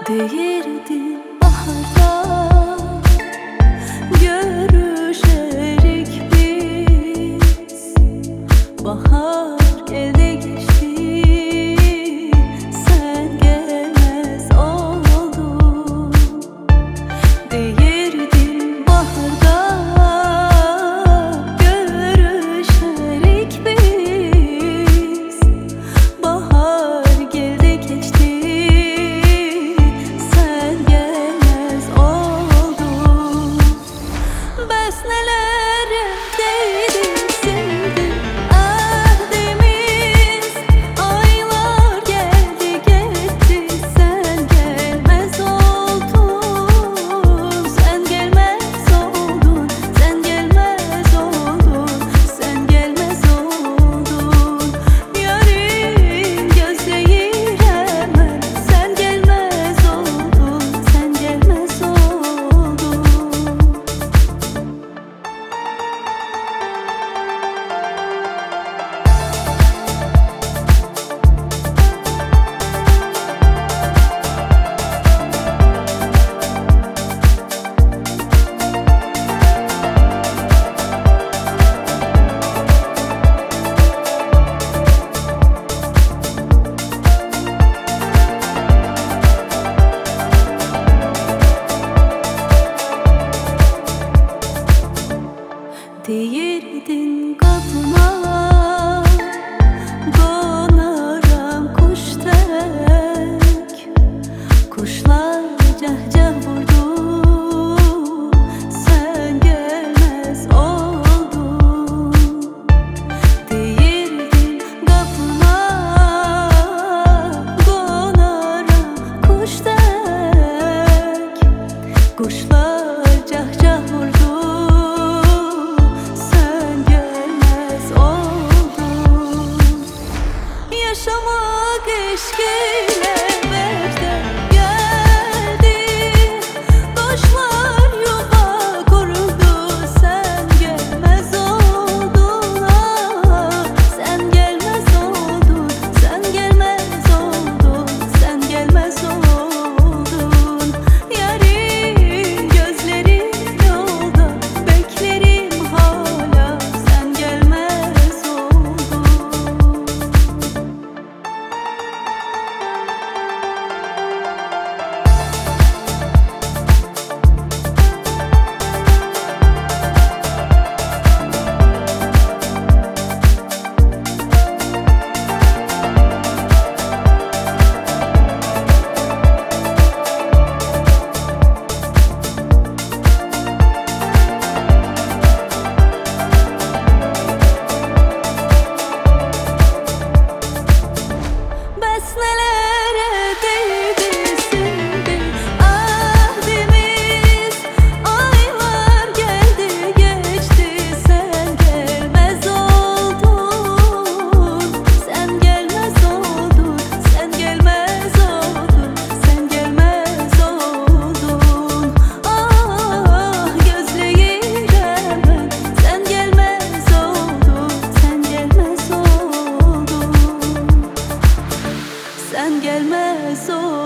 Değirdi baharda görüşerik biz. Bahar geldi geçti, sen gelmez oldun. Değirdi baharda görüşerik biz. Bahar geldi geçti, değirdin kapıma, konaram kuş tek. Kuşlar cahcah vurdu, sen gelmez oldun. Değirdin kapıma, konaram kuş tek. Kuşlar cahcah vurdu, yaşamak eşkiyle berde geldi. Kuşlar yuva kurdu, sen gelmez oldun. Ah, sen gelmez oldun, sen gelmez oldun, sen gelmez oldun. Yarın gözlerim yolda, beklerim hala, sen gelmez oldun. Sen gelmez o